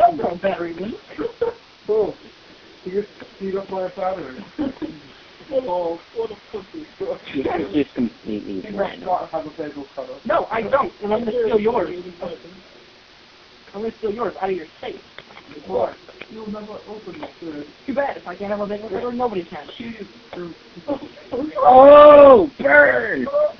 Don't marry me. Oh, you get beat up by a battery. Oh, what a pussy. It's just completely You must random. not have a bagel cutter. No, I don't, and I'm gonna steal yours. I'm gonna steal yours out of your safe. What? You'll never open the safe. Too bad. If I can't have a bagel cutter, nobody can. Cheese. Oh, burn!